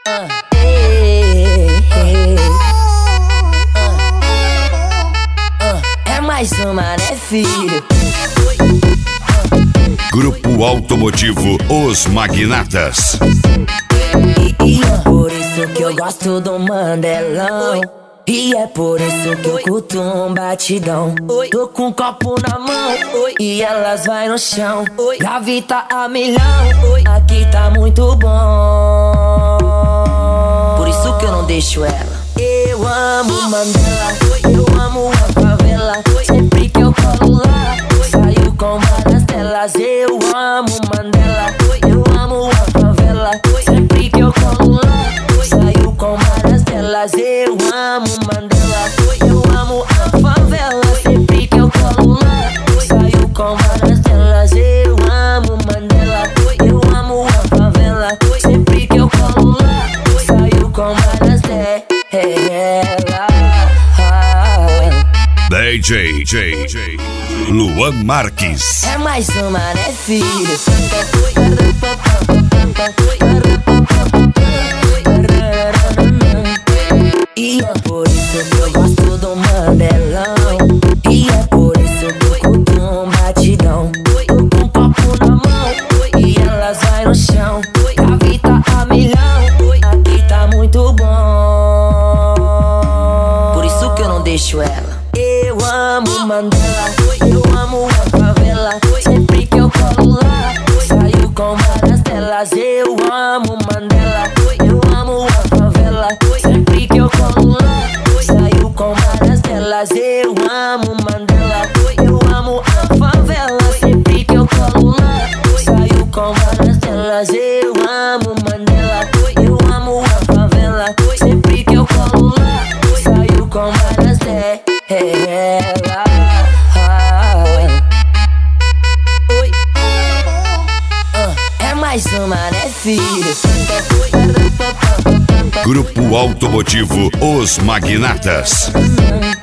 É mais uma, né, filho? Grupo Automotivo Os Magnatas. E é por isso que eu gosto do Mandelão. E é por isso que eu curto um batidão. Tô com um copo na mão e elas vai no chão. Gravita a milhão, aqui tá muito bom. Por isso que eu não deixo ela. Eu amo Mandela, eu amo a favela. Sempre que eu colo lá, saio com várias telas. Eu amo Mandela, eu amo a favela. Sempre que eu colo lá, saio com várias telas. Eu amo Mandela, eu amo a favela. Sempre que eu colo lá, saio com várias telas. Eu amo Mandela, eu amo a favela. Sempre que eu colo lá, saio com várias telas. DJ Luan Marques. É mais uma, né, filho? E é por isso que eu gosto do Mandelão. E é por isso que eu curto um batidão. Tô com um copo na mão e elas vai no chão. Gravita a milhão, aqui tá muito bom. Por isso que eu não deixo ela. Eu amo Mandela, eu amo a favela. Sempre que eu colo lá, saio com várias telas. Eu amo Mandela, eu amo a favela. Sempre que eu colo lá, saio com várias telas. Eu amo Mandela, eu amo a favela. Sempre que eu colo lá, saio com várias telas. Eu amo Mandela, eu amo a favela. Sempre que eu colo lá, saio com várias telas. É mais uma, né, filho? Grupo Automotivo Os Magnatas.